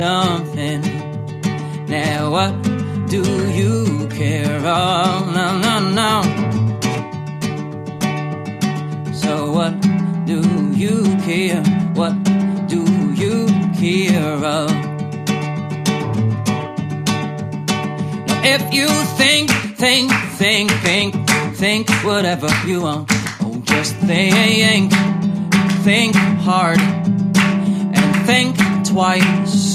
something. Now what do you care? Oh, no, no, no. So what do you care? What do you care of? Now if you think whatever you want, oh just think hard and think twice.